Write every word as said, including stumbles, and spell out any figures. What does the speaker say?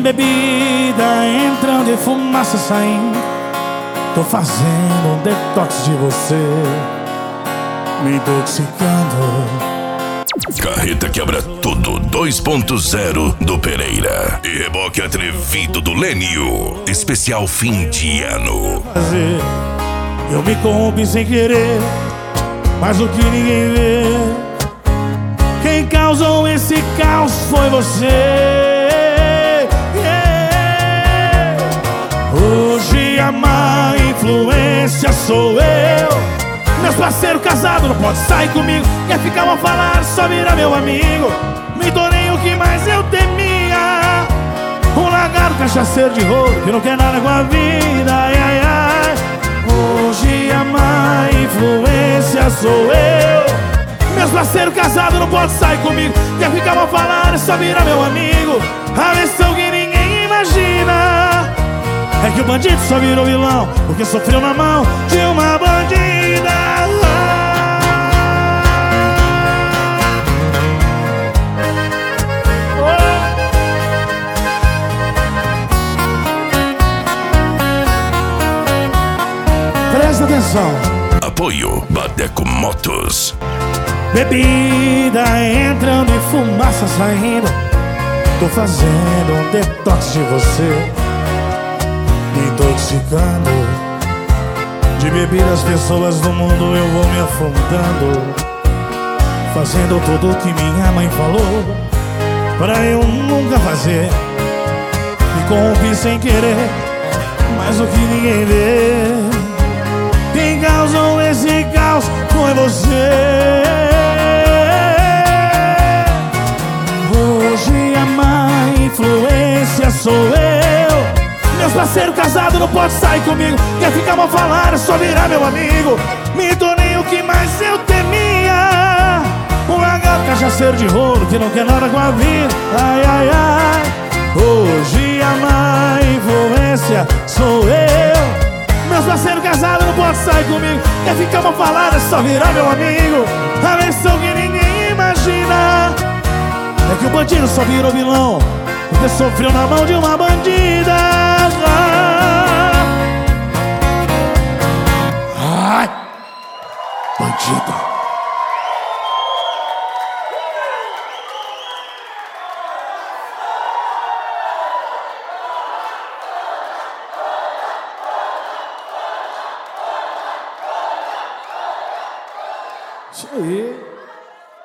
Bebida entrando e fumaça saindo, tô fazendo um detox de você, me intoxicando. Carreta quebra tudo dois ponto zero do Pereira e reboque atrevido do Lênio. Especial fim de ano. Fazer, eu me corrompi sem querer, mas o que ninguém vê, quem causou esse caos foi você. Yeah. Hoje a má influência sou eu. Meus parceiros casados não pode sair comigo, quer ficar mal falado, só vira meu amigo. Me tornei o que mais eu temia, um lagarto cachaceiro de rolo que não quer nada com a vida. Ai, ai, ai. Hoje a má influência sou eu. Meus parceiros casados não pode sair comigo, quer ficar mal falado, só vira meu amigo. A versão que ninguém imagina é que o bandido só virou vilão porque sofreu na mão de uma bandida. Presta atenção. Apoio Badeco Motos. Bebida entrando e fumaça saindo, tô fazendo um detox de você, me intoxicando. De bebidas, pessoas do mundo eu vou me afundando, fazendo tudo o que minha mãe falou pra eu nunca fazer. Me corrompi sem querer, mas o que ninguém vê, quem causou esse caos foi você. Hoje a má influência sou eu. Meus parceiros casados não pode sair comigo, quer ficar mal falado, só virar meu amigo. Me tornei o que mais eu temia, um lagarto cachaceiro de rolo que não quer nada com a vida. Ai, ai, ai. Hoje a má influência sou eu. Meus parceiros casados não pode sair comigo, quer ficar mal falado, é só virar meu amigo. A versão que ninguém imagina é que o bandido só virou vilão porque sofreu na mão de uma bandida. Ai, bandido. Isso aí.